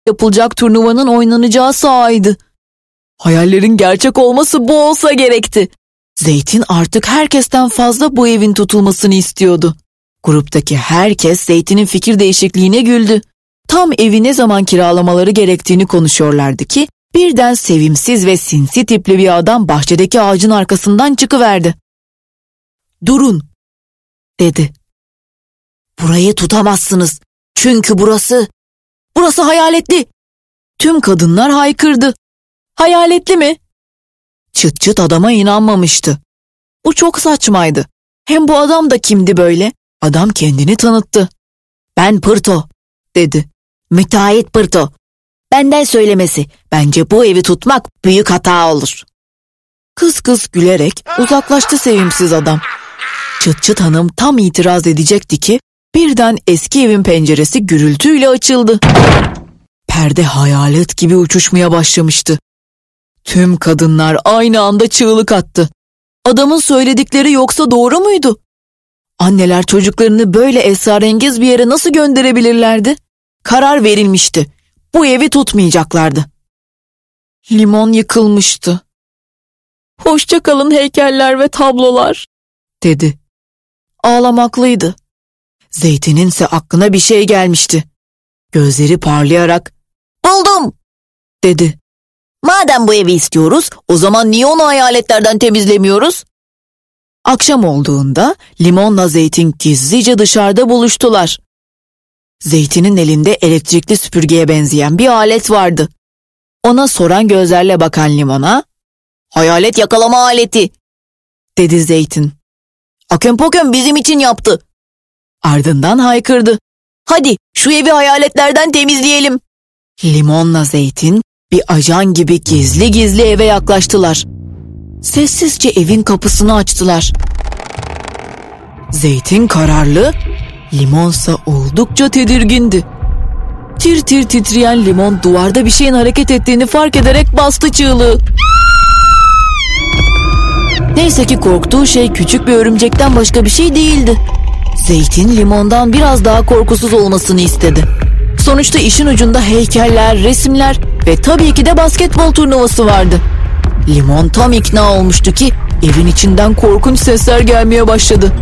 yapılacak turnuvanın oynanacağı sahaydı. Hayallerin gerçek olması bu olsa gerekti. Zeytin artık herkesten fazla bu evin tutulmasını istiyordu. Gruptaki herkes Zeytin'in fikir değişikliğine güldü. Tam evi ne zaman kiralamaları gerektiğini konuşuyorlardı ki birden sevimsiz ve sinsi tipli bir adam bahçedeki ağacın arkasından çıkıverdi. "Durun," dedi. "Burayı tutamazsınız. Çünkü burası hayaletli." Tüm kadınlar haykırdı. "Hayaletli mi?" Çıt çıt adama inanmamıştı. Bu çok saçmaydı. Hem bu adam da kimdi böyle? Adam kendini tanıttı. "Ben Pırto," dedi. "Müteahhit Pırto. Benden söylemesi. Bence bu evi tutmak büyük hata olur." Kıs kıs gülerek uzaklaştı sevimsiz adam. Çıt çıt hanım tam itiraz edecekti ki birden eski evin penceresi gürültüyle açıldı. Perde hayalet gibi uçuşmaya başlamıştı. Tüm kadınlar aynı anda çığlık attı. Adamın söyledikleri yoksa doğru muydu? Anneler çocuklarını böyle esrarengiz bir yere nasıl gönderebilirlerdi? Karar verilmişti. Bu evi tutmayacaklardı. Limon yıkılmıştı. "Hoşça kalın heykeller ve tablolar," dedi. Ağlamaklıydı. Zeytin'in ise aklına bir şey gelmişti. Gözleri parlayarak "Buldum," dedi. "Madem bu evi istiyoruz, o zaman niye onu hayaletlerden temizlemiyoruz?" Akşam olduğunda Limon'la Zeytin gizlice dışarıda buluştular. Zeytin'in elinde elektrikli süpürgeye benzeyen bir alet vardı. Ona soran gözlerle bakan Limon'a "Hayalet yakalama aleti," dedi Zeytin. "Akön pokön bizim için yaptı." Ardından haykırdı. "Hadi şu evi hayaletlerden temizleyelim." Limon'la Zeytin bir ajan gibi gizli gizli eve yaklaştılar. Sessizce evin kapısını açtılar. Zeytin kararlı, Limonsa oldukça tedirgindi. Tir tir titreyen Limon duvarda bir şeyin hareket ettiğini fark ederek bastı çığlığı. Neyse ki korktuğu şey küçük bir örümcekten başka bir şey değildi. Zeytin Limon'dan biraz daha korkusuz olmasını istedi. Sonuçta işin ucunda heykeller, resimler ve tabii ki de basketbol turnuvası vardı. Limon tam ikna olmuştu ki evin içinden korkunç sesler gelmeye başladı.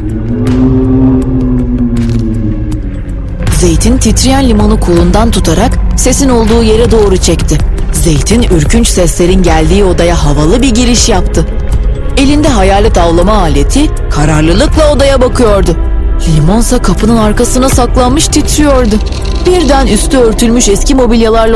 Zeytin titreyen Limon'u kolundan tutarak sesin olduğu yere doğru çekti. Zeytin ürkünç seslerin geldiği odaya havalı bir giriş yaptı. Elinde hayalet avlama aleti kararlılıkla odaya bakıyordu. Limonsa kapının arkasına saklanmış titriyordu. Birden üstü örtülmüş eski mobilyalarla